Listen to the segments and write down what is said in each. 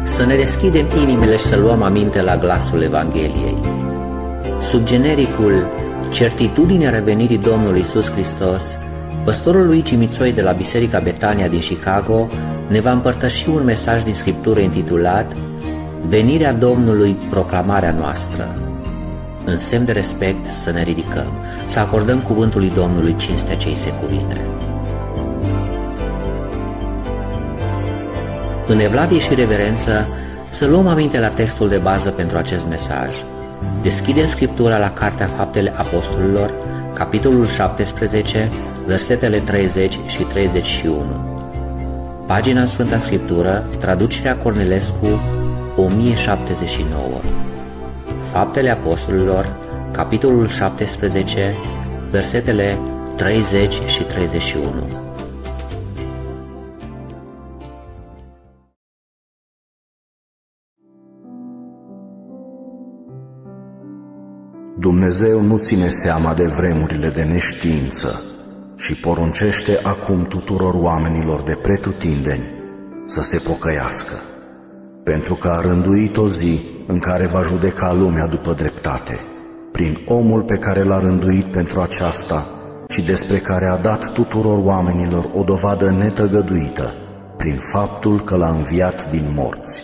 Să ne deschidem inimile și să luăm aminte la glasul Evangheliei. Sub genericul Certitudinea revenirii Domnului Iisus Hristos, păstorul Luigi Mițoi de la Biserica Betania din Chicago ne va împărtăși un mesaj din Scriptură intitulat Venirea Domnului, proclamarea noastră. În semn de respect să ne ridicăm, să acordăm cuvântului Domnului cinstea ce-i se cuvine. În evlavie și reverență, să luăm aminte la textul de bază pentru acest mesaj. Deschidem Scriptura la Cartea Faptele Apostolilor, capitolul 17, versetele 30 și 31. Pagina Sfânta Scriptură, traducerea Cornilescu, 1079. Faptele Apostolilor, capitolul 17, versetele 30 și 31. Dumnezeu nu ține seama de vremurile de neștiință și poruncește acum tuturor oamenilor de pretutindeni să se pocăiască, pentru că a rânduit o zi în care va judeca lumea după dreptate, prin omul pe care l-a rânduit pentru aceasta și despre care a dat tuturor oamenilor o dovadă netăgăduită, prin faptul că l-a înviat din morți.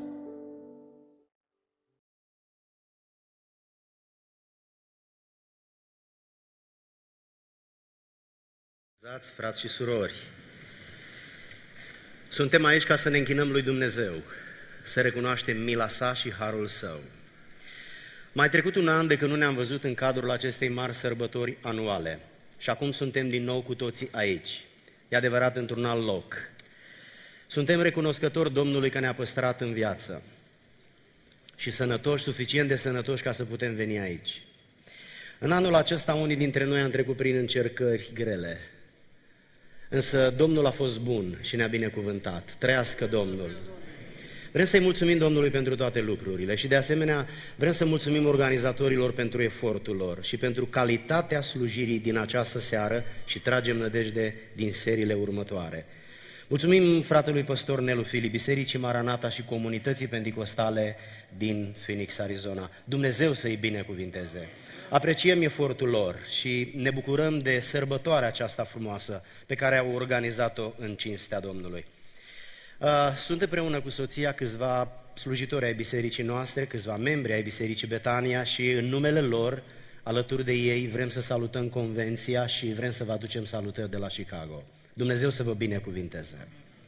Frați și surori, suntem aici ca să ne închinăm lui Dumnezeu, să recunoaștem mila sa și harul său. Mai trecut un an de când nu ne-am văzut în cadrul acestei mari sărbători anuale și acum suntem din nou cu toții aici, e adevărat într-un alt loc. Suntem recunoscători Domnului că ne-a păstrat în viață și sănătoși, suficient de sănătoși ca să putem veni aici. În anul acesta unii dintre noi am trecut prin încercări grele, însă Domnul a fost bun și ne-a binecuvântat. Trăiască Domnul! Vrem să-i mulțumim Domnului pentru toate lucrurile și de asemenea vrem să mulțumim organizatorilor pentru efortul lor și pentru calitatea slujirii din această seară și tragem nădejde din seriile următoare. Mulțumim fratelui păstor Nelu Filip, Bisericii Maranata și comunității penticostale din Phoenix, Arizona. Dumnezeu să-i binecuvinteze! Apreciem efortul lor și ne bucurăm de sărbătoarea aceasta frumoasă pe care au organizat-o în cinstea Domnului. Sunt împreună cu soția câțiva slujitori ai bisericii noastre, câțiva membri ai Bisericii Betania și în numele lor, alături de ei, vrem să salutăm convenția și vrem să vă aducem salutări de la Chicago. Dumnezeu să vă binecuvinteze!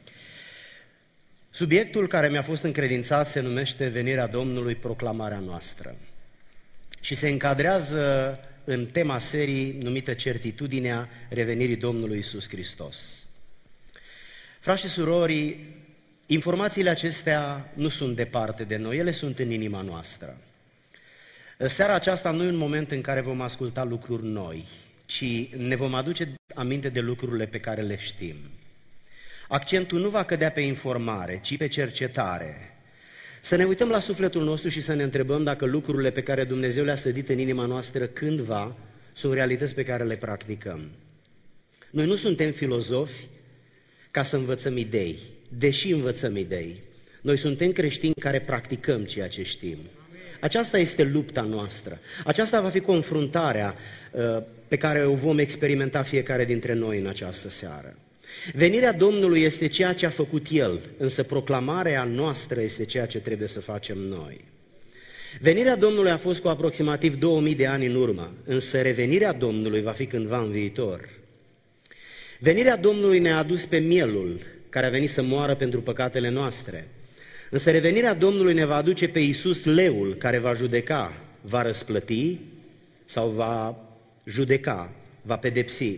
Subiectul care mi-a fost încredințat se numește Venirea Domnului, proclamarea noastră. Și se încadrează în tema serii numită Certitudinea revenirii Domnului Iisus Hristos. Frați și surori, informațiile acestea nu sunt departe de noi, ele sunt în inima noastră. Seara aceasta nu e un moment în care vom asculta lucruri noi, ci ne vom aduce aminte de lucrurile pe care le știm. Accentul nu va cădea pe informare, ci pe cercetare. Să ne uităm la sufletul nostru și să ne întrebăm dacă lucrurile pe care Dumnezeu le-a sădit în inima noastră cândva sunt realități pe care le practicăm. Noi nu suntem filozofi ca să învățăm idei, deși învățăm idei. Noi suntem creștini care practicăm ceea ce știm. Aceasta este lupta noastră. Aceasta va fi confruntarea pe care o vom experimenta fiecare dintre noi în această seară. Venirea Domnului este ceea ce a făcut El, însă proclamarea noastră este ceea ce trebuie să facem noi. Venirea Domnului a fost cu aproximativ 2000 de ani în urmă, însă revenirea Domnului va fi cândva în viitor. Venirea Domnului ne-a adus pe mielul care a venit să moară pentru păcatele noastre, însă revenirea Domnului ne va aduce pe Iisus leul care va judeca, va răsplăti sau va judeca, va pedepsi.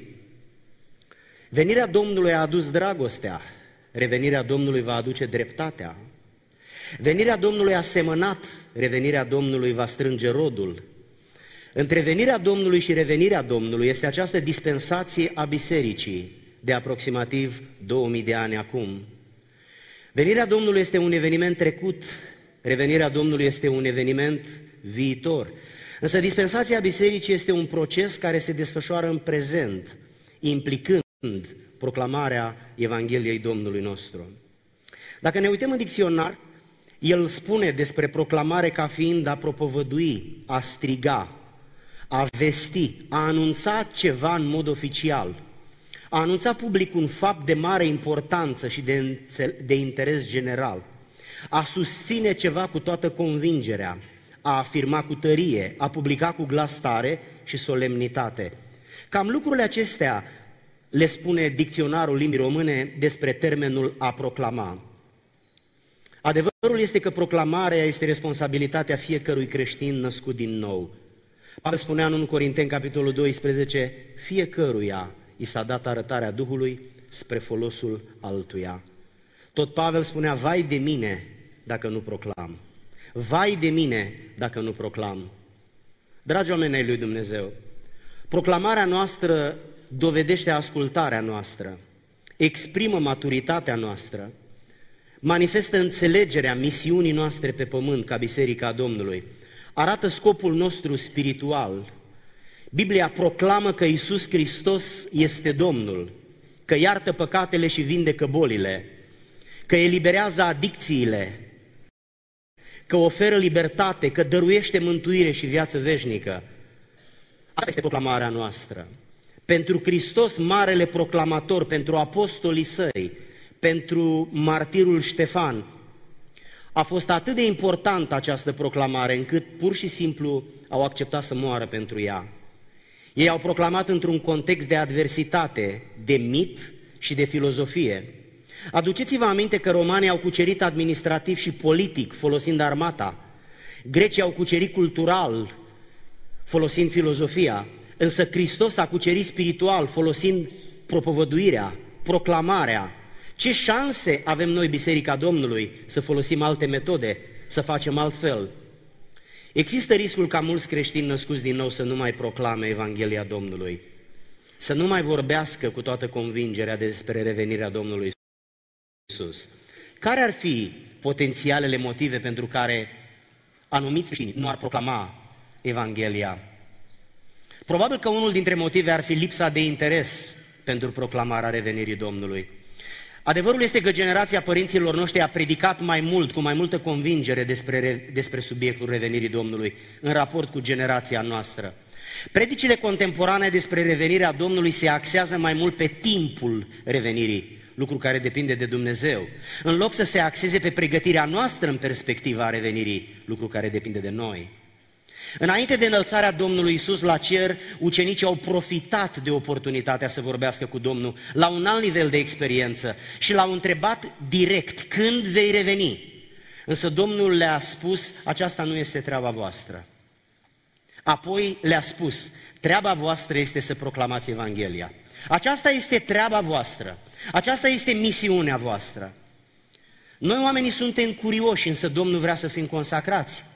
Venirea Domnului a adus dragostea, revenirea Domnului va aduce dreptatea. Venirea Domnului a semănat, revenirea Domnului va strânge rodul. Între venirea Domnului și revenirea Domnului este această dispensație a bisericii de aproximativ 2000 de ani acum. Venirea Domnului este un eveniment trecut, revenirea Domnului este un eveniment viitor. Însă dispensația bisericii este un proces care se desfășoară în prezent, implicând proclamarea Evangheliei Domnului nostru. Dacă ne uităm în dicționar, El spune despre proclamare ca fiind a propovădui, a striga, a vesti, a anunța ceva în mod oficial, a anunța public un fapt de mare importanță și de interes general, a susține ceva cu toată convingerea, a afirma cu tărie, a publica cu glas tare și solemnitate. Cam lucrurile acestea le spune dicționarul limbii române despre termenul a proclama. Adevărul este că proclamarea este responsabilitatea fiecărui creștin născut din nou. Pavel spunea în 1 Corinteni, capitolul 12, fiecăruia i s-a dat arătarea Duhului spre folosul altuia. Tot Pavel spunea, vai de mine dacă nu proclam. Vai de mine dacă nu proclam. Dragi oameni ai lui Dumnezeu, proclamarea noastră dovedește ascultarea noastră, exprimă maturitatea noastră, manifestă înțelegerea misiunii noastre pe pământ ca Biserica Domnului, arată scopul nostru spiritual. Biblia proclamă că Iisus Hristos este Domnul, că iartă păcatele și vindecă bolile, că eliberează adicțiile, că oferă libertate, că dăruiește mântuire și viață veșnică. Asta este proclamarea noastră. Pentru Hristos, marele proclamator, pentru apostolii săi, pentru martirul Ștefan, a fost atât de importantă această proclamare, încât pur și simplu au acceptat să moară pentru ea. Ei au proclamat într-un context de adversitate, de mit și de filozofie. Aduceți-vă aminte că romanii au cucerit administrativ și politic, folosind armata. Grecii au cucerit cultural, folosind filozofia. Însă Hristos a cucerit spiritual, folosind propovăduirea, proclamarea. Ce șanse avem noi, Biserica Domnului, să folosim alte metode, să facem altfel? Există riscul ca mulți creștini născuți din nou să nu mai proclame Evanghelia Domnului, să nu mai vorbească cu toată convingerea despre revenirea Domnului Iisus. Care ar fi potențialele motive pentru care anumiți creștini nu ar proclama Evanghelia? Probabil că unul dintre motive ar fi lipsa de interes pentru proclamarea revenirii Domnului. Adevărul este că generația părinților noștri a predicat mai mult, cu mai multă convingere despre subiectul revenirii Domnului, în raport cu generația noastră. Predicile contemporane despre revenirea Domnului se axează mai mult pe timpul revenirii, lucru care depinde de Dumnezeu, în loc să se axeze pe pregătirea noastră în perspectiva revenirii, lucru care depinde de noi. Înainte de înălțarea Domnului Iisus la cer, ucenicii au profitat de oportunitatea să vorbească cu Domnul la un alt nivel de experiență și l-au întrebat direct, când vei reveni? Însă Domnul le-a spus, aceasta nu este treaba voastră. Apoi le-a spus, treaba voastră este să proclamați Evanghelia. Aceasta este treaba voastră, aceasta este misiunea voastră. Noi oamenii suntem curioși, însă Domnul vrea să fim consacrați.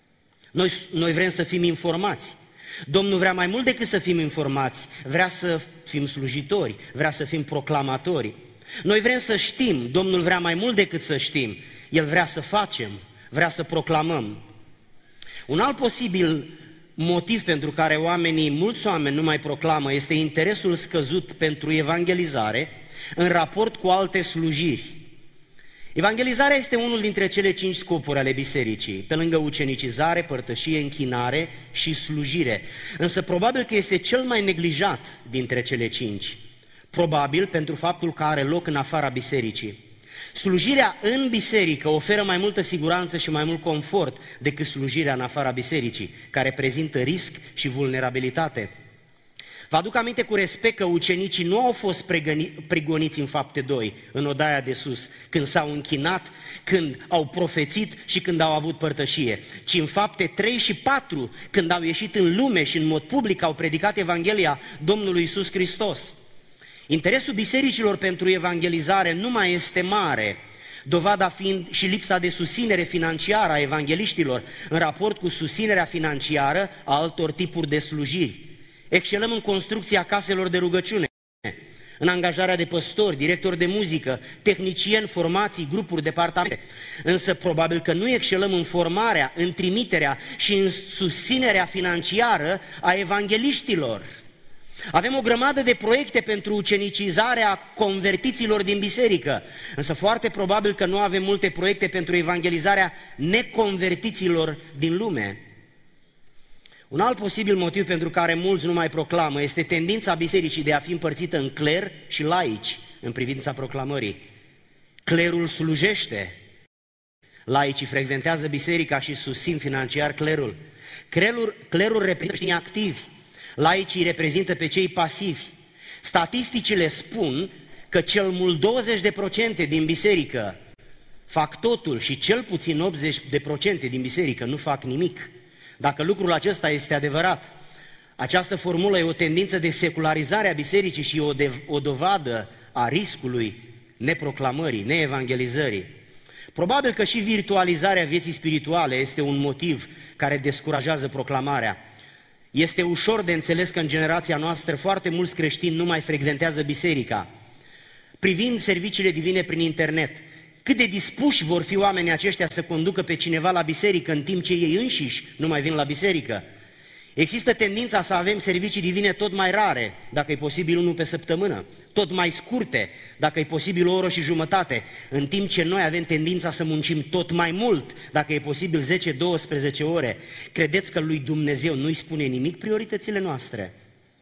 Noi vrem să fim informați. Domnul vrea mai mult decât să fim informați, vrea să fim slujitori, vrea să fim proclamatori. Noi vrem să știm, Domnul vrea mai mult decât să știm, El vrea să facem, vrea să proclamăm. Un alt posibil motiv pentru care mulți oameni nu mai proclamă este interesul scăzut pentru evangelizare în raport cu alte slujiri. Evangelizarea este unul dintre cele 5 scopuri ale bisericii, pe lângă ucenicizare, părtășie, închinare și slujire. Însă probabil că este cel mai neglijat dintre cele 5. Probabil pentru faptul că are loc în afara bisericii. Slujirea în biserică oferă mai multă siguranță și mai mult confort decât slujirea în afara bisericii, care prezintă risc și vulnerabilitate. Vă aduc aminte cu respect că ucenicii nu au fost prigoniți în Fapte 2, în odaia de sus, când s-au închinat, când au profețit și când au avut părtășie, ci în Fapte 3 și 4, când au ieșit în lume și în mod public au predicat Evanghelia Domnului Iisus Hristos. Interesul bisericilor pentru evangelizare nu mai este mare, dovada fiind și lipsa de susținere financiară a evangeliștilor în raport cu susținerea financiară a altor tipuri de slujiri. Excelăm în construcția caselor de rugăciune, în angajarea de păstori, directori de muzică, tehnicieni, formații, grupuri, departamente. Însă probabil că nu excelăm în formarea, în trimiterea și în susținerea financiară a evangeliștilor. Avem o grămadă de proiecte pentru ucenicizarea convertiților din biserică, însă foarte probabil că nu avem multe proiecte pentru evangelizarea neconvertiților din lume. Un alt posibil motiv pentru care mulți nu mai proclamă este tendința bisericii de a fi împărțită în cler și laici în privința proclamării. Clerul slujește, laicii frecventează biserica și susțin financiar clerul. Clerul reprezintă creștinii activi, laicii reprezintă pe cei pasivi. Statisticile spun că cel mult 20% din biserică fac totul și cel puțin 80% din biserică nu fac nimic. Dacă lucrul acesta este adevărat, această formulă e o tendință de secularizare a bisericii și o dovadă a riscului neproclamării, neevangelizării. Probabil că și virtualizarea vieții spirituale este un motiv care descurajează proclamarea. Este ușor de înțeles că în generația noastră foarte mulți creștini nu mai frecventează biserica. Privind serviciile divine prin internet, cât de dispuși vor fi oamenii aceștia să conducă pe cineva la biserică în timp ce ei înșiși nu mai vin la biserică? Există tendința să avem servicii divine tot mai rare, dacă e posibil unul pe săptămână, tot mai scurte, dacă e posibil o oră și jumătate, în timp ce noi avem tendința să muncim tot mai mult, dacă e posibil 10-12 ore. Credeți că lui Dumnezeu nu-i spune nimic prioritățile noastre?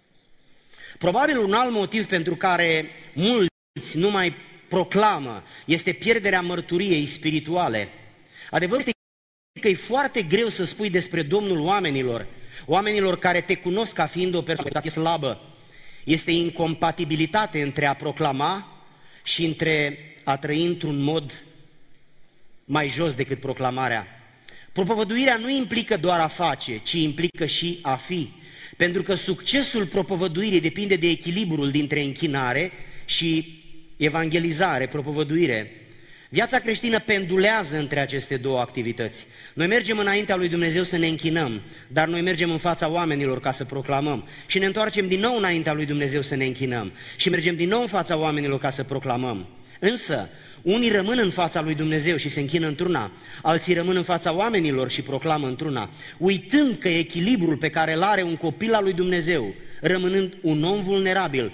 Probabil un alt motiv pentru care mulți nu mai proclamă este pierderea mărturiei spirituale. Adevărul este că e foarte greu să spui despre Domnul oamenilor care te cunosc ca fiind o persoană slabă. Este incompatibilitate între a proclama și între a trăi într-un mod mai jos decât proclamarea. Propovăduirea nu implică doar a face, ci implică și a fi. Pentru că succesul propovăduirii depinde de echilibrul dintre închinare și evangelizare, propovăduire. Viața creștină pendulează între aceste două activități. Noi mergem înaintea lui Dumnezeu să ne închinăm, dar noi mergem în fața oamenilor ca să proclamăm. Și ne întoarcem din nou înaintea lui Dumnezeu să ne închinăm. Și mergem din nou în fața oamenilor ca să proclamăm. Însă, unii rămân în fața lui Dumnezeu și se închină într-una, alții rămân în fața oamenilor și proclamă într-una, uitând că echilibrul pe care îl are un copil al lui Dumnezeu, rămânând un om vulnerabil,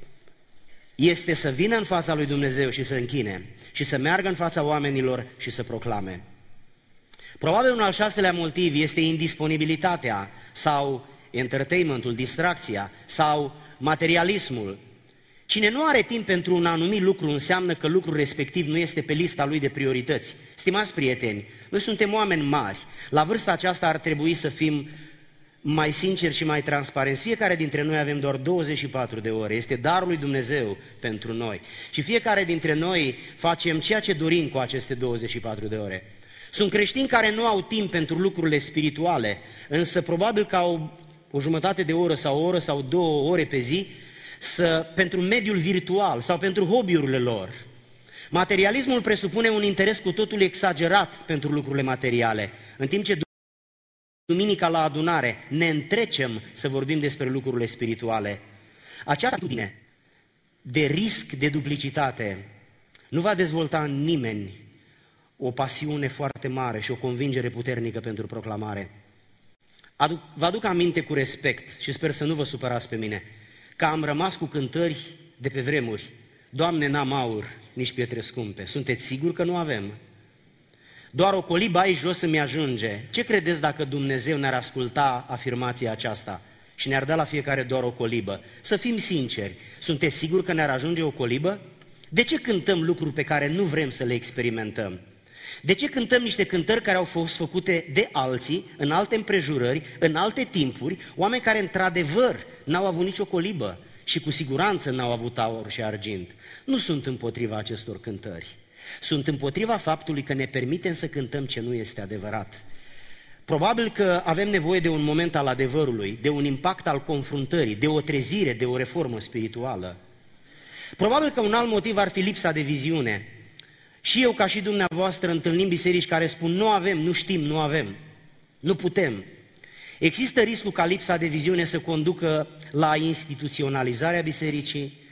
este să vină în fața lui Dumnezeu și să închine și să meargă în fața oamenilor și să proclame. Probabil un al șaselea motiv este indisponibilitatea sau entertainmentul, distracția sau materialismul. Cine nu are timp pentru un anumit lucru înseamnă că lucrul respectiv nu este pe lista lui de priorități. Stimați prieteni, noi suntem oameni mari. La vârsta aceasta ar trebui să fim mai sinceri și mai transparenți. Fiecare dintre noi avem doar 24 de ore. Este darul lui Dumnezeu pentru noi. Și fiecare dintre noi facem ceea ce dorim cu aceste 24 de ore. Sunt creștini care nu au timp pentru lucrurile spirituale, însă probabil că au o jumătate de oră sau o oră sau 2 ore pe zi pentru mediul virtual sau pentru hobby-urile lor. Materialismul presupune un interes cu totul exagerat pentru lucrurile materiale, în timp ce duminica la adunare ne întrecem să vorbim despre lucrurile spirituale. Această atitudine de risc de duplicitate nu va dezvolta în nimeni o pasiune foarte mare și o convingere puternică pentru proclamare. Vă aduc aminte cu respect și sper să nu vă supărați pe mine, că am rămas cu cântări de pe vremuri. Doamne, n-am aur, nici pietre scumpe. Sunteți siguri că nu avem? Doar o colibă aici jos îmi ajunge. Ce credeți dacă Dumnezeu ne-ar asculta afirmația aceasta și ne-ar da la fiecare doar o colibă? Să fim sinceri, sunteți siguri că ne-ar ajunge o colibă? De ce cântăm lucruri pe care nu vrem să le experimentăm? De ce cântăm niște cântări care au fost făcute de alții, în alte împrejurări, în alte timpuri, oameni care într-adevăr n-au avut nicio colibă și cu siguranță n-au avut aur și argint? Nu sunt împotriva acestor cântări. Sunt împotriva faptului că ne permitem să cântăm ce nu este adevărat. Probabil că avem nevoie de un moment al adevărului, de un impact al confruntării, de o trezire, de o reformă spirituală. Probabil că un alt motiv ar fi lipsa de viziune. Și eu, ca și dumneavoastră, întâlnim biserici care spun nu avem, nu știm, nu avem, nu putem. Există riscul ca lipsa de viziune să conducă la instituționalizarea bisericii,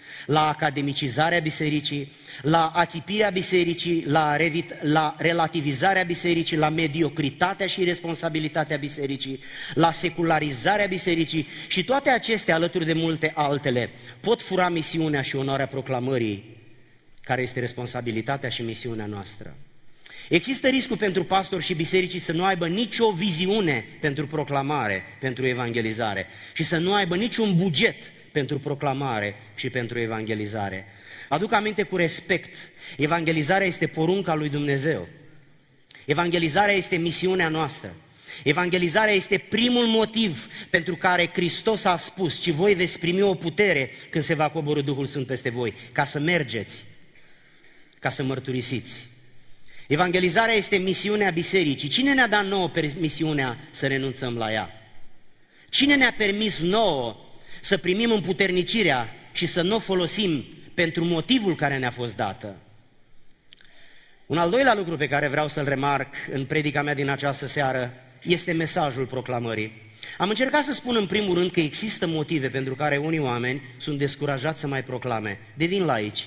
la academicizarea bisericii, la ațipirea bisericii, la relativizarea bisericii, la mediocritatea și responsabilitatea bisericii, la secularizarea bisericii și toate acestea, alături de multe altele, pot fura misiunea și onoarea proclamării, care este responsabilitatea și misiunea noastră. Există riscul pentru pastori și bisericii să nu aibă nicio viziune pentru proclamare, pentru evangelizare și să nu aibă niciun buget pentru proclamare și pentru evangelizare. Aduc aminte cu respect, evangelizarea este porunca lui Dumnezeu. Evangelizarea este misiunea noastră. Evangelizarea este primul motiv pentru care Hristos a spus: ci voi veți primi o putere când se va coborî Duhul Sfânt peste voi, ca să mergeți, ca să mărturisiți. Evangelizarea este misiunea bisericii. Cine ne-a dat nouă misiunea să renunțăm la ea? Cine ne-a permis nouă să primim împuternicirea și să nu o folosim pentru motivul care ne-a fost dată? Un al doilea lucru pe care vreau să-l remarc în predica mea din această seară este mesajul proclamării. Am încercat să spun în primul rând că există motive pentru care unii oameni sunt descurajați să mai proclame. Devin laici.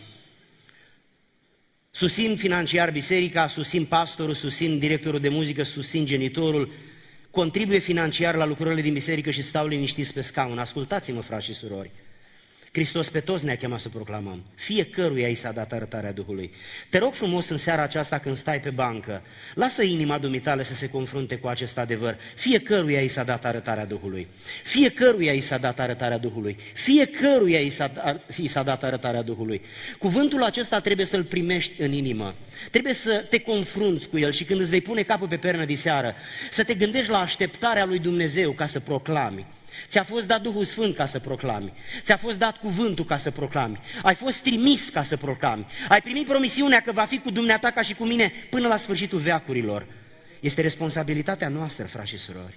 Susțin financiar biserica, susțin pastorul, susțin directorul de muzică, susțin genitorul, contribuie financiar la lucrările din biserică și stau liniștiți pe scaun. Ascultați-mă, frați și surori, Hristos pe toți ne-a chemat să proclamăm. Fiecăruia i s-a dat arătarea Duhului. Te rog frumos în seara aceasta când stai pe bancă, lasă inima dumitale să se confrunte cu acest adevăr. Fiecăruia i s-a dat arătarea Duhului. Fiecăruia i s-a dat arătarea Duhului. Fiecăruia i s-a dat arătarea Duhului. Cuvântul acesta trebuie să-l primești în inimă. Trebuie să te confrunți cu el și când îți vei pune capul pe pernă diseară, să te gândești la așteptarea lui Dumnezeu ca să proclami. Ți-a fost dat Duhul Sfânt ca să proclami. Ți-a fost dat cuvântul ca să proclami. Ai fost trimis ca să proclami. Ai primit promisiunea că va fi cu dumneata ca și cu mine până la sfârșitul veacurilor. Este responsabilitatea noastră, frați și surori.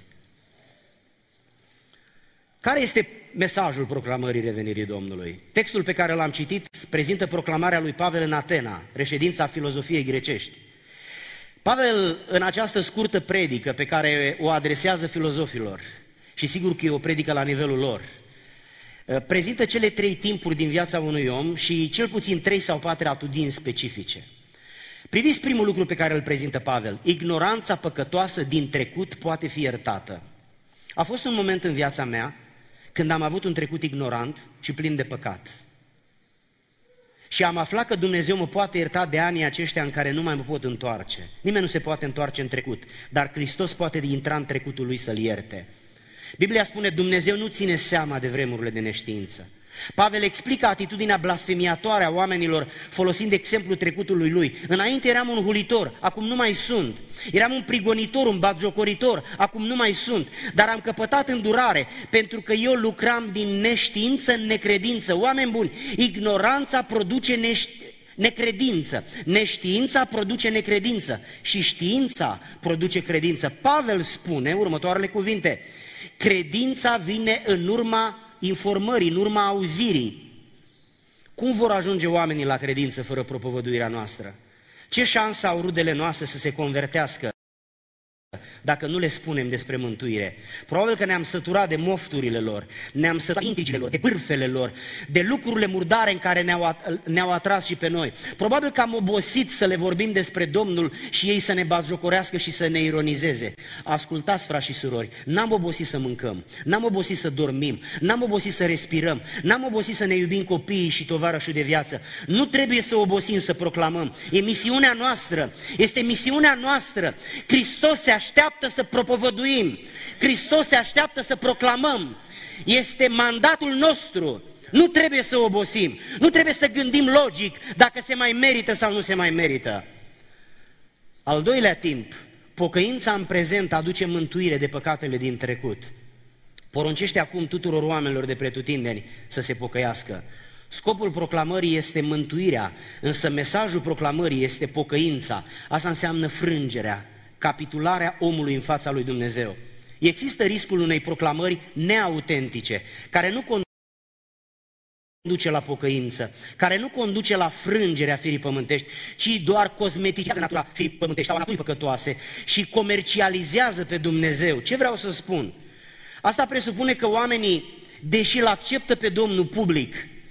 Care este mesajul proclamării revenirii Domnului? Textul pe care l-am citit prezintă proclamarea lui Pavel în Atena, reședința filozofiei grecești. Pavel, în această scurtă predică pe care o adresează filozofilor, și sigur că e o predică la nivelul lor, prezintă cele 3 timpuri din viața unui om și cel puțin 3 sau 4 atitudini specifice. Priviți primul lucru pe care îl prezintă Pavel: ignoranța păcătoasă din trecut poate fi iertată. A fost un moment în viața mea când am avut un trecut ignorant și plin de păcat. Și am aflat că Dumnezeu mă poate ierta de anii aceștia în care nu mai mă pot întoarce. Nimeni nu se poate întoarce în trecut, dar Hristos poate intra în trecutul lui să-l ierte. Biblia spune: Dumnezeu nu ține seama de vremurile de neștiință. Pavel explică atitudinea blasfemiatoare a oamenilor folosind exemplul trecutului lui. Înainte eram un hulitor, acum nu mai sunt. Eram un prigonitor, un batjocoritor, acum nu mai sunt. Dar am căpătat îndurare pentru că eu lucram din neștiință în necredință. Oameni buni, ignoranța produce necredință, neștiința produce necredință și știința produce credință. Pavel spune următoarele cuvinte: credința vine în urma informării, în urma auzirii. Cum vor ajunge oamenii la credință fără propovăduirea noastră? Ce șansă au rudele noastre să se convertească dacă nu le spunem despre mântuire? Probabil că ne-am săturat de mofturile lor, ne-am săturat de intrigile lor, de bârfele lor, de lucrurile murdare în care ne-au atras și pe noi. Probabil că am obosit să le vorbim despre Domnul și ei să ne batjocorească și să ne ironizeze. Ascultați, frați și surori, n-am obosit să mâncăm, n-am obosit să dormim, n-am obosit să respirăm, n-am obosit să ne iubim copiii și tovarășul de viață. Nu trebuie să obosim să proclamăm. E misiunea noastră, este misiunea noastră. Hristos se așteaptă să propovăduim. Hristos se așteaptă să proclamăm. Este mandatul nostru. Nu trebuie să obosim. Nu trebuie să gândim logic dacă se mai merită sau nu se mai merită. Al doilea timp, pocăința în prezent aduce mântuire de păcatele din trecut. Poruncește acum tuturor oamenilor de pretutindeni să se pocăiască. Scopul proclamării este mântuirea, însă mesajul proclamării este pocăința. Asta înseamnă frângerea, capitularea omului în fața lui Dumnezeu. Există riscul unei proclamări neautentice, care nu conduce la pocăință, care nu conduce la frângerea firii pământești, ci doar cosmeticează natura firii pământești sau naturii păcătoase și comercializează pe Dumnezeu. Ce vreau să spun? Asta presupune că oamenii, deși îl acceptă pe Domnul public,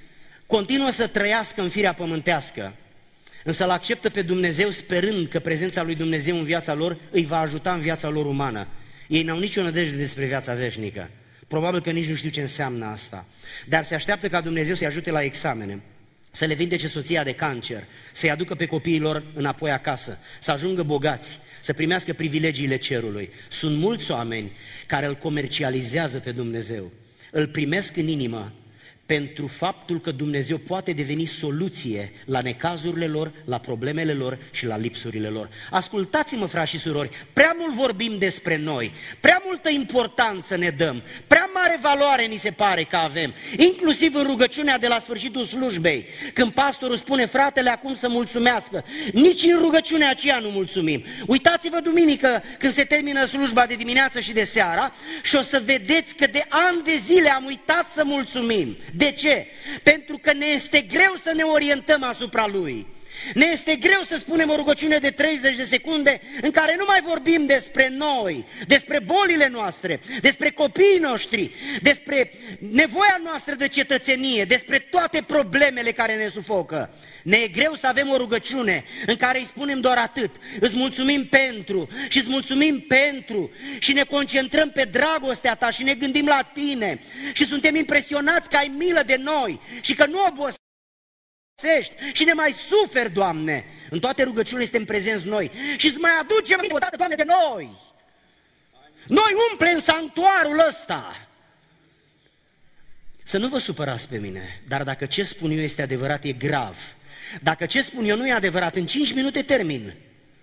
continuă să trăiască în firea pământească, însă îl acceptă pe Dumnezeu sperând că prezența lui Dumnezeu în viața lor îi va ajuta în viața lor umană. Ei n-au nicio nădejde despre viața veșnică. Probabil că nici nu știu ce înseamnă asta. Dar se așteaptă ca Dumnezeu să-i ajute la examene, să le vindece soția de cancer, să-i aducă pe copiii lor înapoi acasă, să ajungă bogați, să primească privilegiile cerului. Sunt mulți oameni care îl comercializează pe Dumnezeu, îl primesc în inimă pentru faptul că Dumnezeu poate deveni soluție la necazurile lor, la problemele lor și la lipsurile lor. Ascultați-mă, frați și surori, prea mult vorbim despre noi, prea multă importanță ne dăm, prea mare valoare ni se pare că avem, inclusiv în rugăciunea de la sfârșitul slujbei, când pastorul spune, fratele, acum să mulțumească, nici în rugăciunea aceea nu mulțumim. Uitați-vă duminică când se termină slujba de dimineață și de seara și o să vedeți că de ani de zile am uitat să mulțumim. De ce? Pentru că ne este greu să ne orientăm asupra Lui. Ne este greu să spunem o rugăciune de 30 de secunde în care nu mai vorbim despre noi, despre bolile noastre, despre copiii noștri, despre nevoia noastră de cetățenie, despre toate problemele care ne sufocă. Ne e greu să avem o rugăciune în care îi spunem doar atât, îți mulțumim pentru și îți mulțumim pentru și ne concentrăm pe dragostea ta și ne gândim la tine și suntem impresionați că ai milă de noi și că nu obosești și ne mai suferi, Doamne. În toate rugăciunile suntem prezenți noi și îți mai aducem o dată, Doamne, de noi. Noi umplem sanctuarul ăsta. Să nu vă supărați pe mine, dar dacă ce spun eu este adevărat, e grav. Dacă ce spun eu nu e adevărat, în 5 minute termin.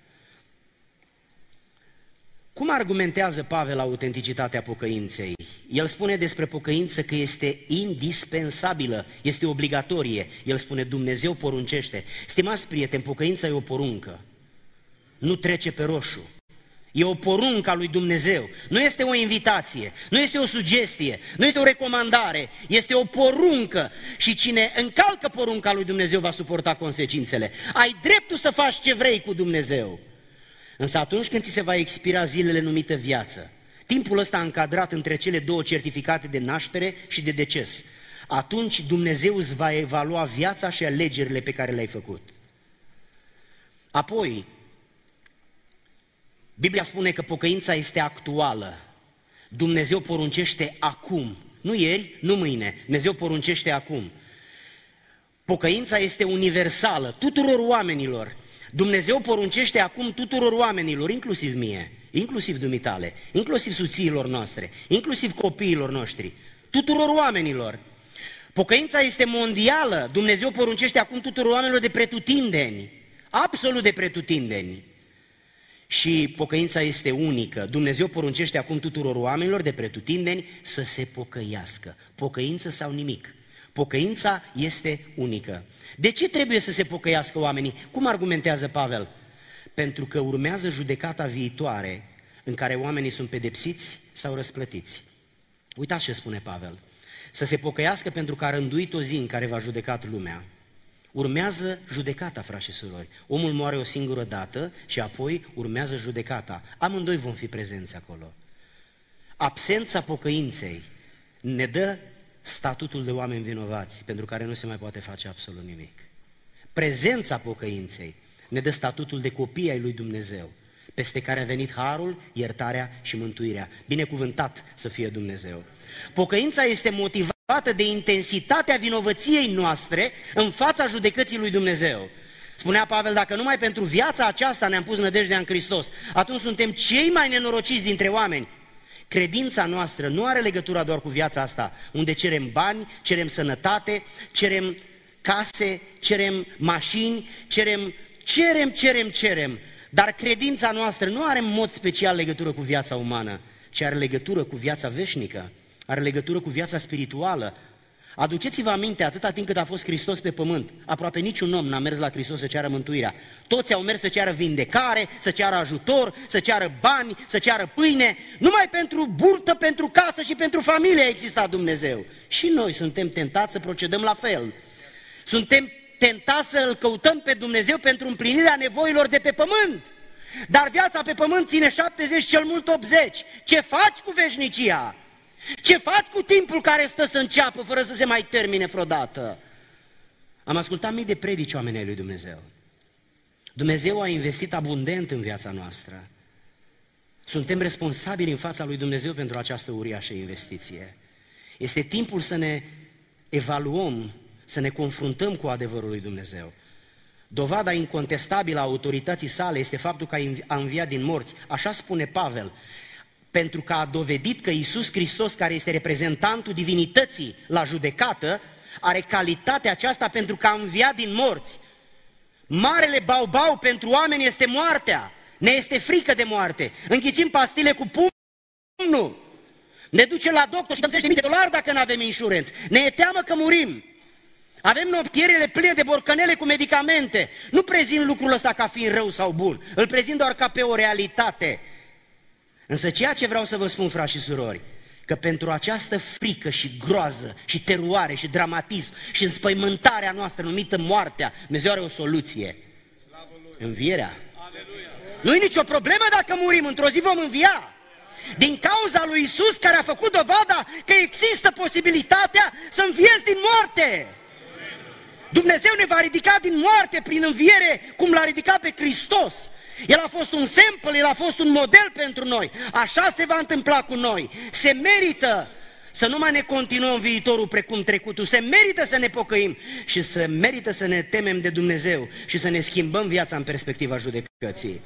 Cum argumentează Pavel autenticitatea pocăinței? El spune despre pocăință că este indispensabilă, este obligatorie. El spune Dumnezeu poruncește. Stimați prieteni, pocăința e o poruncă. Nu trece pe roșu. E o poruncă a lui Dumnezeu. Nu este o invitație, nu este o sugestie, nu este o recomandare, este o poruncă. Și cine încalcă porunca lui Dumnezeu va suporta consecințele. Ai dreptul să faci ce vrei cu Dumnezeu. Însă atunci când ți se va expira zilele numite viață, timpul ăsta încadrat între cele două certificate de naștere și de deces, atunci Dumnezeu îți va evalua viața și alegerile pe care le-ai făcut. Apoi, Biblia spune că pocăința este actuală. Dumnezeu poruncește acum, nu ieri, nu mâine, Dumnezeu poruncește acum. Pocăința este universală, tuturor oamenilor. Dumnezeu poruncește acum tuturor oamenilor, inclusiv mie, inclusiv dumitale, inclusiv soțiilor noastre, inclusiv copiilor noștri, tuturor oamenilor. Pocăința este mondială, Dumnezeu poruncește acum tuturor oamenilor de pretutindeni, absolut de pretutindeni. Și pocăința este unică, Dumnezeu poruncește acum tuturor oamenilor de pretutindeni să se pocăiască, pocăință sau nimic. Pocăința este unică. De ce trebuie să se pocăiască oamenii? Cum argumentează Pavel? Pentru că urmează judecata viitoare în care oamenii sunt pedepsiți sau răsplătiți. Uitați ce spune Pavel. Să se pocăiască pentru că a rânduit o zi în care va judeca lumea. Urmează judecata, frați și surori. Omul moare o singură dată și apoi urmează judecata. Amândoi vom fi prezenți acolo. Absența pocăinței ne dă statutul de oameni vinovați, pentru care nu se mai poate face absolut nimic. Prezența pocăinței ne dă statutul de copii ai lui Dumnezeu, peste care a venit harul, iertarea și mântuirea. Binecuvântat să fie Dumnezeu. Pocăința este motivată de intensitatea vinovăției noastre în fața judecății lui Dumnezeu. Spunea Pavel, dacă numai pentru viața aceasta ne-am pus nădejdea în Hristos, atunci suntem cei mai nenorociți dintre oameni. Credința noastră nu are legătură doar cu viața asta, unde cerem bani, cerem sănătate, cerem case, cerem mașini, cerem, dar credința noastră nu are în mod special legătură cu viața umană, ci are legătură cu viața veșnică, are legătură cu viața spirituală. Aduceți-vă aminte, atâta timp cât a fost Hristos pe pământ, aproape niciun om n-a mers la Hristos să ceară mântuirea. Toți au mers să ceară vindecare, să ceară ajutor, să ceară bani, să ceară pâine. Numai pentru burtă, pentru casă și pentru familie a existat Dumnezeu. Și noi suntem tentați să procedăm la fel. Suntem tentați să îl căutăm pe Dumnezeu pentru împlinirea nevoilor de pe pământ. Dar viața pe pământ ține 70, cel mult 80. Ce faci cu veșnicia? Ce faci cu timpul care stă să înceapă fără să se mai termine vreodată? Am ascultat mii de predici oamenii lui Dumnezeu. Dumnezeu a investit abundent în viața noastră. Suntem responsabili în fața lui Dumnezeu pentru această uriașă investiție. Este timpul să ne evaluăm, să ne confruntăm cu adevărul lui Dumnezeu. Dovada incontestabilă a autorității sale este faptul că a înviat din morți. Așa spune Pavel, pentru că a dovedit că Iisus Hristos, care este reprezentantul divinității la judecată, are calitatea aceasta pentru că a înviat din morți. Marele baubau pentru oameni este moartea. Ne este frică de moarte. Înghițim pastile cu pumnul. Ne ducem la doctor și dăm $10.000 dacă nu avem insuranță. Ne e teamă că murim. Avem noptierele pline de borcanele cu medicamente. Nu prezint lucrul ăsta ca fiind rău sau bun. Îl prezint doar ca pe o realitate. Însă ceea ce vreau să vă spun, frați și surori, că pentru această frică și groază și teroare și dramatism și înspăimântarea noastră numită moartea, Dumnezeu are o soluție. Învierea. Nu e nicio problemă dacă murim, într-o zi vom învia. Din cauza lui Iisus, care a făcut dovada că există posibilitatea să înviezi din moarte. Dumnezeu ne va ridica din moarte prin înviere, cum l-a ridicat pe Hristos. El a fost un sample, El a fost un model pentru noi. Așa se va întâmpla cu noi. Se merită să nu mai ne continuăm viitorul precum trecutul. Se merită să ne pocăim și se merită să ne temem de Dumnezeu și să ne schimbăm viața în perspectiva judecății.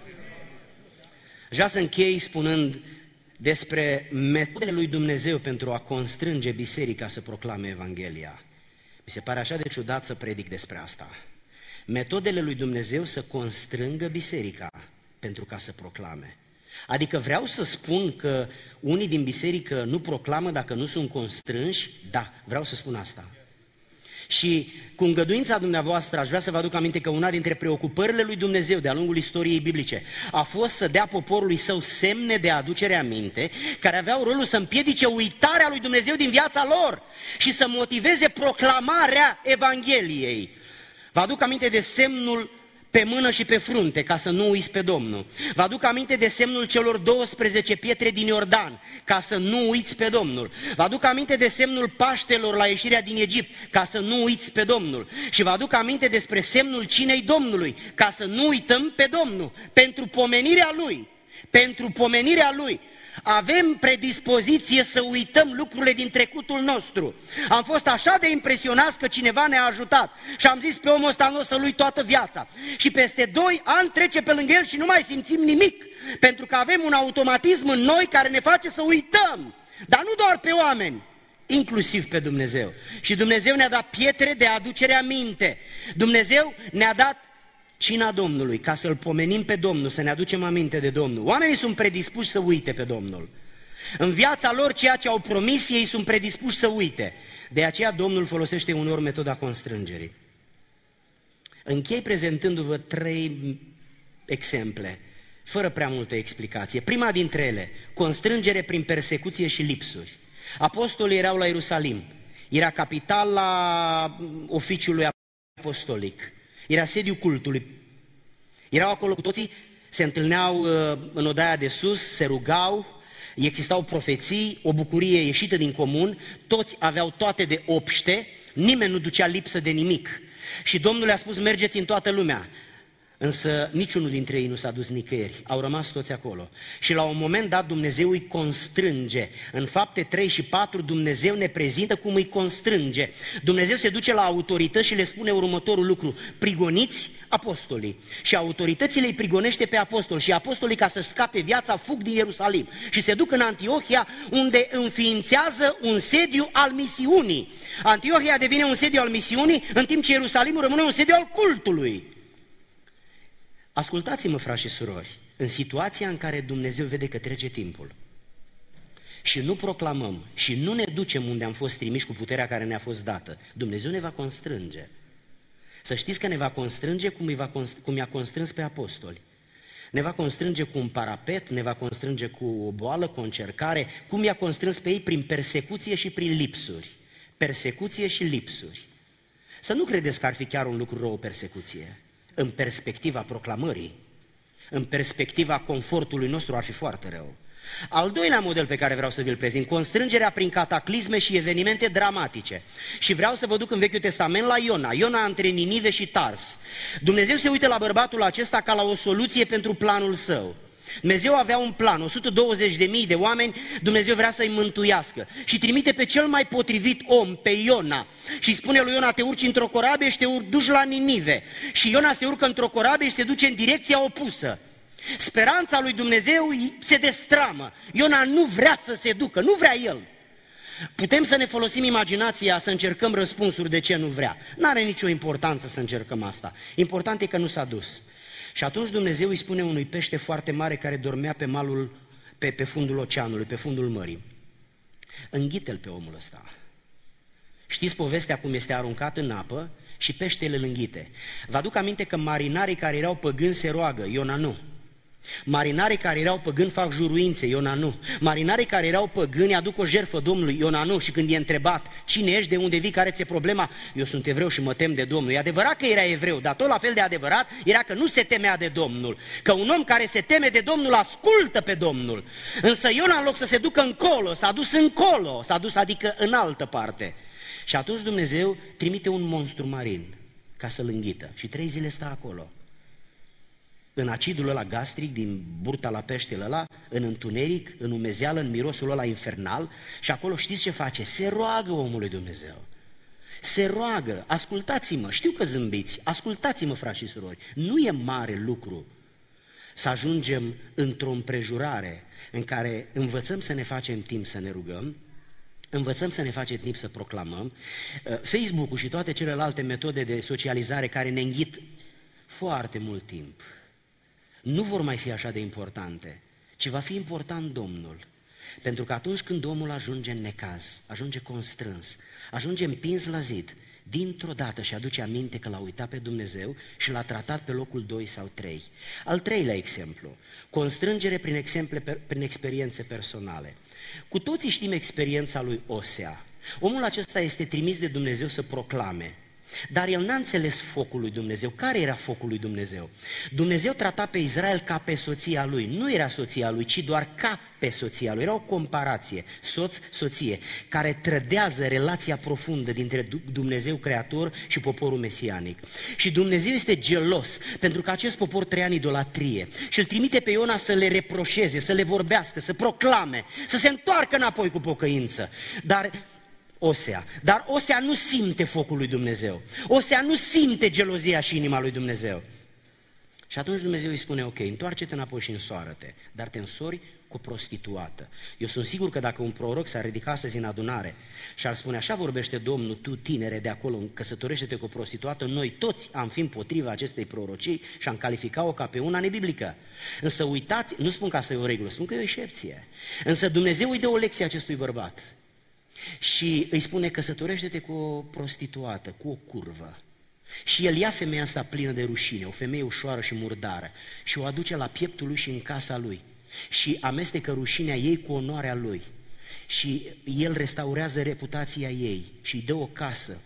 Aș vrea să închei spunând despre metodele lui Dumnezeu pentru a constrânge biserica să proclame Evanghelia. Mi se pare așa de ciudat să predic despre asta. Metodele lui Dumnezeu să constrângă biserica pentru ca să proclame. Adică vreau să spun că unii din biserică nu proclamă dacă nu sunt constrânși? Da, vreau să spun asta. Și cu îngăduința dumneavoastră aș vrea să vă aduc aminte că una dintre preocupările lui Dumnezeu de-a lungul istoriei biblice a fost să dea poporului său semne de aducere aminte care aveau rolul să împiedice uitarea lui Dumnezeu din viața lor și să motiveze proclamarea Evangheliei. Vă aduc aminte de semnul pe mână și pe frunte, ca să nu uiți pe Domnul. Vă aduc aminte de semnul celor 12 pietre din Iordan, ca să nu uiți pe Domnul. Vă aduc aminte de semnul Paștelor la ieșirea din Egipt, ca să nu uiți pe Domnul. Și vă aduc aminte despre semnul cinei Domnului, ca să nu uităm pe Domnul, pentru pomenirea Lui. Pentru pomenirea Lui. Avem predispoziție să uităm lucrurile din trecutul nostru. Am fost așa de impresionați că cineva ne-a ajutat și am zis pe omul ăsta nu o să-l uit toată viața. Și peste 2 ani trece pe lângă el și nu mai simțim nimic, pentru că avem un automatism în noi care ne face să uităm. Dar nu doar pe oameni, inclusiv pe Dumnezeu. Și Dumnezeu ne-a dat pietre de aducere aminte. Dumnezeu ne-a dat cina Domnului, ca să-L pomenim pe Domnul, să ne aducem aminte de Domnul. Oamenii sunt predispuși să uite pe Domnul. În viața lor, ceea ce au promis, ei sunt predispuși să uite. De aceea Domnul folosește uneori metoda constrângerii. Închei prezentându-vă 3 exemple, fără prea multă explicație. Prima dintre ele, constrângere prin persecuție și lipsuri. Apostolii erau la Ierusalim, era capitala oficiului apostolic. Era sediul cultului. Erau acolo cu toții, se întâlneau în odaia de sus, se rugau, existau profeții, o bucurie ieșită din comun, toți aveau toate de obște, nimeni nu ducea lipsă de nimic. Și Domnul le-a spus, mergeți în toată lumea. Însă niciunul dintre ei nu s-a dus nicăieri, au rămas toți acolo. Și la un moment dat Dumnezeu îi constrânge. În Fapte 3 și 4 Dumnezeu ne prezintă cum îi constrânge. Dumnezeu se duce la autorități și le spune următorul lucru: prigoniți apostolii. Și autoritățile îi prigonește pe apostoli și apostolii, ca să-și scape viața, fug din Ierusalim și se duc în Antiohia, unde înființează un sediu al misiunii. Antiohia devine un sediu al misiunii, în timp ce Ierusalimul rămâne un sediu al cultului. Ascultați-mă, frați și surori, în situația în care Dumnezeu vede că trece timpul și nu proclamăm și nu ne ducem unde am fost trimiși cu puterea care ne-a fost dată, Dumnezeu ne va constrânge. Să știți că ne va constrânge cum i-a constrâns pe apostoli. Ne va constrânge cu un parapet, ne va constrânge cu o boală, cu o încercare, cum i-a constrâns pe ei prin persecuție și prin lipsuri. Persecuție și lipsuri. Să nu credeți că ar fi chiar un lucru rău o persecuție. În perspectiva proclamării, în perspectiva confortului nostru ar fi foarte rău. Al doilea model pe care vreau să vi-l prezint, constrângerea prin cataclisme și evenimente dramatice. Și vreau să vă duc în Vechiul Testament la Iona, Iona între Ninive și Tars. Dumnezeu se uită la bărbatul acesta ca la o soluție pentru planul său. Dumnezeu avea un plan, 120.000 de oameni, Dumnezeu vrea să-i mântuiască și trimite pe cel mai potrivit om, pe Iona, și spune lui Iona, te urci într-o corabie și te duci la Ninive. Și Iona se urcă într-o corabie și se duce în direcția opusă. Speranța lui Dumnezeu se destramă. Iona nu vrea să se ducă, nu vrea el. Putem să ne folosim imaginația să încercăm răspunsuri de ce nu vrea. N-are nicio importanță să încercăm asta. Important e că nu s-a dus. Și atunci Dumnezeu îi spune unui pește foarte mare care dormea pe malul, pe fundul oceanului, pe fundul mării: înghite-l pe omul ăsta. Știți povestea cum este aruncat în apă și peștele îl înghite. Vă aduc aminte că marinarii care erau păgâni se roagă, Iona nu. Marinarii care erau păgâni fac juruințe, Iona nu. Marinarii care erau păgâni aduc o jertfă Domnului, Iona nu. Și când e întrebat, cine ești, de unde vii, care ți-e problema? Eu sunt evreu și mă tem de Domnul. E adevărat că era evreu, dar tot la fel de adevărat era că nu se temea de Domnul. Că un om care se teme de Domnul ascultă pe Domnul. Însă Iona, în loc să se ducă încolo, s-a dus încolo, s-a dus adică în altă parte. Și atunci Dumnezeu trimite un monstru marin ca să-l înghită și 3 zile stă acolo. În acidul ăla gastric, din burta la peștele ăla, în întuneric, în umezeală, în mirosul ăla infernal, și acolo știți ce face? Se roagă omul lui Dumnezeu. Se roagă, ascultați-mă, știu că zâmbiți, ascultați-mă, frați și surori, nu e mare lucru să ajungem într-o împrejurare în care învățăm să ne facem timp să ne rugăm, învățăm să ne facem timp să proclamăm. Facebook-ul și toate celelalte metode de socializare care ne înghit foarte mult timp nu vor mai fi așa de importante, ci va fi important Domnul. Pentru că atunci când omul ajunge în necaz, ajunge constrâns, ajunge împins la zid, dintr-o dată și aduce aminte că l-a uitat pe Dumnezeu și l-a tratat pe locul 2 sau 3. Al treilea exemplu, constrângere prin experiențe personale. Cu toții știm experiența lui Osea. Omul acesta este trimis de Dumnezeu să proclame. Dar el n-a înțeles focul lui Dumnezeu. Care era focul lui Dumnezeu? Dumnezeu trata pe Israel ca pe soția lui. Nu era soția lui, ci doar ca pe soția lui. Era o comparație, soț-soție, care trădează relația profundă dintre Dumnezeu Creator și poporul mesianic. Și Dumnezeu este gelos, pentru că acest popor trăia în idolatrie. Și îl trimite pe Iona să le reproșeze, să le vorbească, să proclame, să se întoarcă înapoi cu pocăință. Dar Osea nu simte focul lui Dumnezeu. Osea nu simte gelozia și inima lui Dumnezeu. Și atunci Dumnezeu îi spune, ok, întoarce-te înapoi și însoară-te, dar te însori cu o prostituată. Eu sunt sigur că dacă un proroc s-ar ridica astăzi în adunare și ar spune, așa vorbește Domnul, tu tinere de acolo, căsătorește-te cu o prostituată, noi toți am fi împotriva acestei prorocii și am calificat-o ca pe una nebiblică. Însă uitați, nu spun că asta e o regulă, spun că e o excepție. Însă Dumnezeu îi dă o lecție acestui bărbat. Și îi spune, căsătorește-te cu o prostituată, cu o curvă. Și el ia femeia asta plină de rușine, o femeie ușoară și murdară, și o aduce la pieptul lui și în casa lui. Și amestecă rușinea ei cu onoarea lui. Și el restaurează reputația ei și îi dă o casă,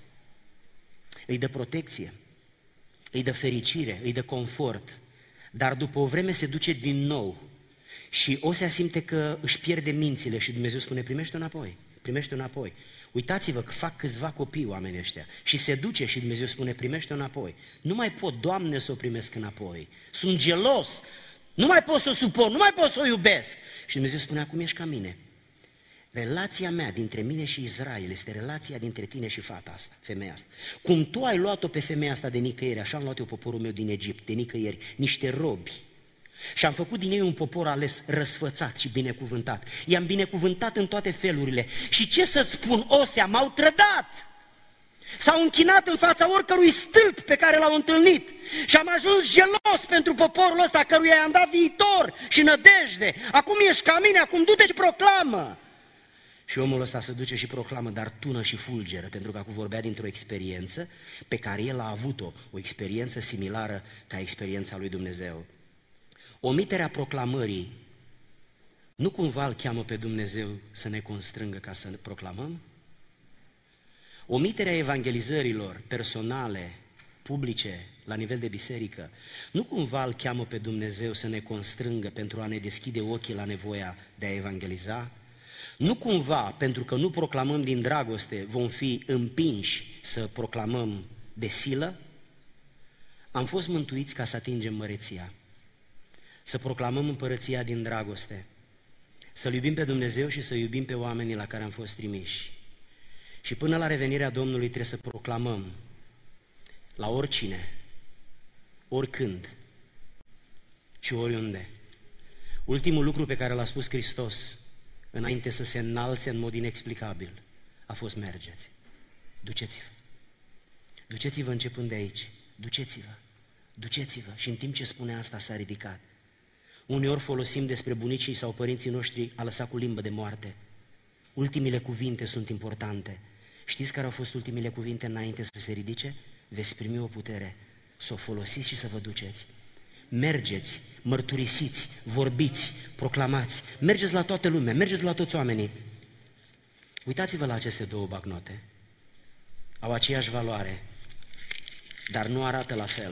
îi dă protecție, îi dă fericire, îi dă confort. Dar după o vreme se duce din nou și Osea simte că își pierde mințile și Dumnezeu spune, primește-o înapoi. Primește-o înapoi. Uitați-vă că fac câțiva copii oamenii ăștia. Și se duce și Dumnezeu spune, primește-o înapoi. Nu mai pot, Doamne, să o primesc înapoi. Sunt gelos. Nu mai pot să o suport, nu mai pot să o iubesc. Și Dumnezeu spune, acum ești ca mine. Relația mea dintre mine și Israel este relația dintre tine și fata asta, femeia asta. Cum tu ai luat-o pe femeia asta de nicăieri, așa am luat eu poporul meu din Egipt, de nicăieri, niște robi. Și am făcut din ei un popor ales, răsfățat și binecuvântat. I-am binecuvântat în toate felurile. Și ce să-ți spun, Osea, m-au trădat. S-au închinat în fața oricărui stâlp pe care l-au întâlnit. Și am ajuns gelos pentru poporul ăsta căruia i-am dat viitor și nădejde. Acum ești ca mine, acum du-te și proclamă. Și omul ăsta se duce și proclamă, dar tună și fulgeră, pentru că acum vorbea dintr-o experiență pe care el a avut-o, o experiență similară ca experiența lui Dumnezeu. Omiterea proclamării nu cumva îl cheamă pe Dumnezeu să ne constrângă ca să ne proclamăm? Omiterea evangelizărilor personale publice, la nivel de biserică, nu cumva îl cheamă pe Dumnezeu să ne constrângă pentru a ne deschide ochii la nevoia de a evangeliza? Nu cumva, pentru că nu proclamăm din dragoste, vom fi împinși să proclamăm de silă? Am fost mântuiți ca să atingem măreția, să proclamăm împărăția din dragoste, să-L iubim pe Dumnezeu și să iubim pe oamenii la care am fost trimiși. Și până la revenirea Domnului trebuie să proclamăm la oricine, oricând și oriunde. Ultimul lucru pe care l-a spus Hristos înainte să se înalțe în mod inexplicabil a fost: mergeți, duceți-vă. Duceți-vă începând de aici, duceți-vă, duceți-vă. Și în timp ce spune asta s-a ridicat. Uneori folosim despre bunicii sau părinții noștri: a lăsat cu limbă de moarte. Ultimile cuvinte sunt importante. Știți care au fost ultimile cuvinte înainte să se ridice? Veți primi o putere, să o folosiți și să vă duceți. Mergeți, mărturisiți, vorbiți, proclamați, mergeți la toată lumea, mergeți la toți oamenii. Uitați-vă la aceste două bancnote. Au aceeași valoare, dar nu arată la fel.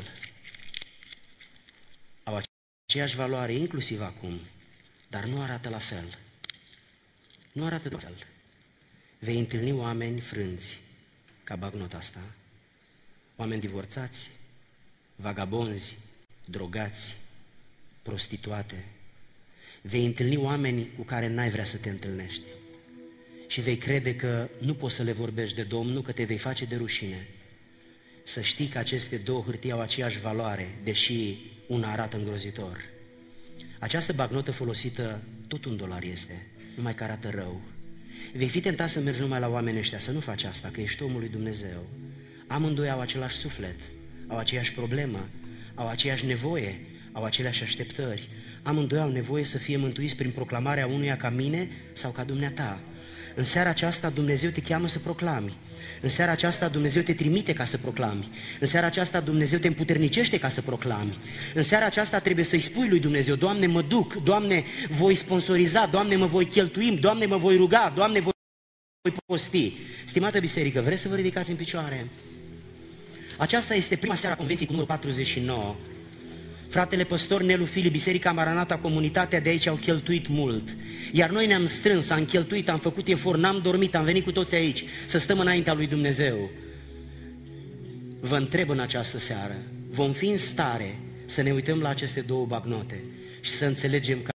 Au aceeași valoare inclusiv acum, dar nu arată la fel. Nu arată la fel. Vei întâlni oameni frânți ca bancnota asta, oameni divorțați, vagabonzi, drogați, prostituate. Vei întâlni oameni cu care n-ai vrea să te întâlnești și vei crede că nu poți să le vorbești de Domnul, că te vei face de rușine. Să știi că aceste două hârtii au aceeași valoare, deși una arată îngrozitor. Această bancnotă folosită, tot $1 este, numai că arată rău. Vei fi tentat să mergi numai la oamenii ăștia, să nu faci asta, că ești omul lui Dumnezeu. Amândoi au același suflet, au aceeași problemă, au aceeași nevoie, au aceleași așteptări. Amândoi au nevoie să fie mântuiți prin proclamarea unuia ca mine sau ca dumneata. În seara aceasta Dumnezeu te cheamă să proclami. În seara aceasta Dumnezeu te trimite ca să proclami. În seara aceasta Dumnezeu te împuternicește ca să proclami. În seara aceasta trebuie să-i spui lui Dumnezeu: Doamne, mă duc, Doamne, voi sponsoriza, Doamne, mă voi cheltui, Doamne, mă voi ruga, Doamne, voi posti. Stimată biserică, vreți să vă ridicați în picioare? Aceasta este prima seară a convenției cu numărul 49. Fratele păstor Nelu Fili, Biserica Maranata, comunitatea de aici au cheltuit mult. Iar noi ne-am strâns, am cheltuit, am făcut efort, n-am dormit, am venit cu toți aici să stăm înaintea lui Dumnezeu. Vă întreb în această seară, vom fi în stare să ne uităm la aceste două bancnote și să înțelegem că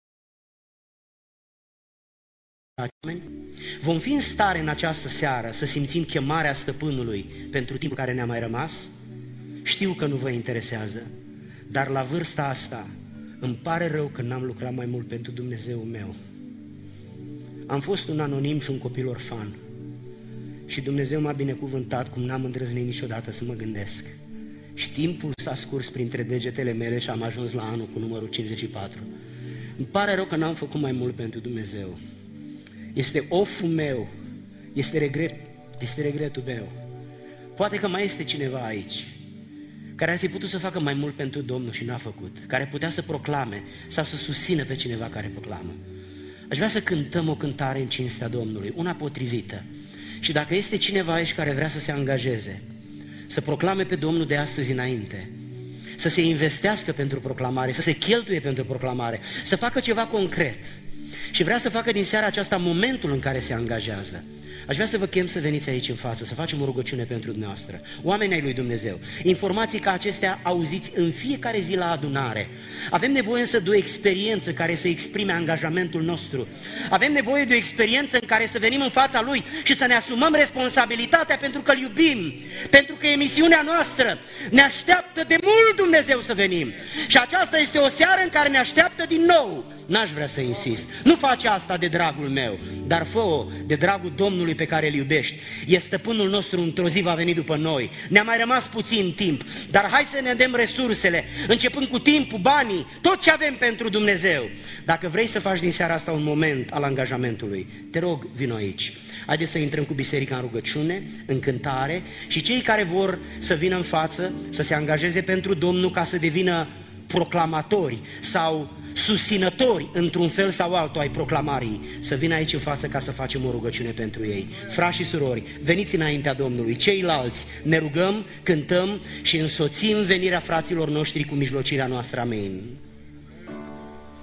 vom fi în stare în această seară să simțim chemarea Stăpânului pentru timpul care ne-a mai rămas? Știu că nu vă interesează, dar la vârsta asta îmi pare rău că n-am lucrat mai mult pentru Dumnezeu meu. Am fost un anonim și un copil orfan și Dumnezeu m-a binecuvântat cum n-am îndrăznit niciodată să mă gândesc. Și timpul s-a scurs printre degetele mele și am ajuns la anul cu numărul 54. Îmi pare rău că n-am făcut mai mult pentru Dumnezeu. Este oful meu, este regretul meu. Poate că mai este cineva aici care ar fi putut să facă mai mult pentru Domnul și n-a făcut, care putea să proclame sau să susțină pe cineva care proclamă. Aș vrea să cântăm o cântare în cinstea Domnului, una potrivită. Și dacă este cineva aici care vrea să se angajeze, să proclame pe Domnul de astăzi înainte, să se investească pentru proclamare, să se cheltuie pentru proclamare, să facă ceva concret și vrea să facă din seara aceasta momentul în care se angajează, aș vrea să vă chem să veniți aici în față, să facem o rugăciune pentru dumneavoastră. Oamenii ai lui Dumnezeu, informații ca acestea auziți în fiecare zi la adunare. Avem nevoie însă de o experiență care să exprime angajamentul nostru. Avem nevoie de o experiență în care să venim în fața Lui și să ne asumăm responsabilitatea pentru că Îl iubim, pentru că e misiunea noastră. Ne așteaptă de mult Dumnezeu să venim. Și aceasta este o seară în care ne așteaptă din nou. N-aș vrea să insist. Nu face asta de dragul meu, dar fă-o de dragul Domnului pe care îl iubești. E stăpânul nostru, într-o zi va veni după noi. Ne-a mai rămas puțin timp, dar hai să ne dăm resursele, începând cu timpul, banii, tot ce avem pentru Dumnezeu. Dacă vrei să faci din seara asta un moment al angajamentului, te rog, vino aici. Haideți să intrăm cu biserica în rugăciune, în cântare, și cei care vor să vină în față, să se angajeze pentru Domnul ca să devină proclamatori sau susținători într-un fel sau altul ai proclamării, să vină aici în față ca să facem o rugăciune pentru ei. Frați și surori, veniți înaintea Domnului. Ceilalți ne rugăm, cântăm și însoțim venirea fraților noștri cu mijlocirea noastră. Amin.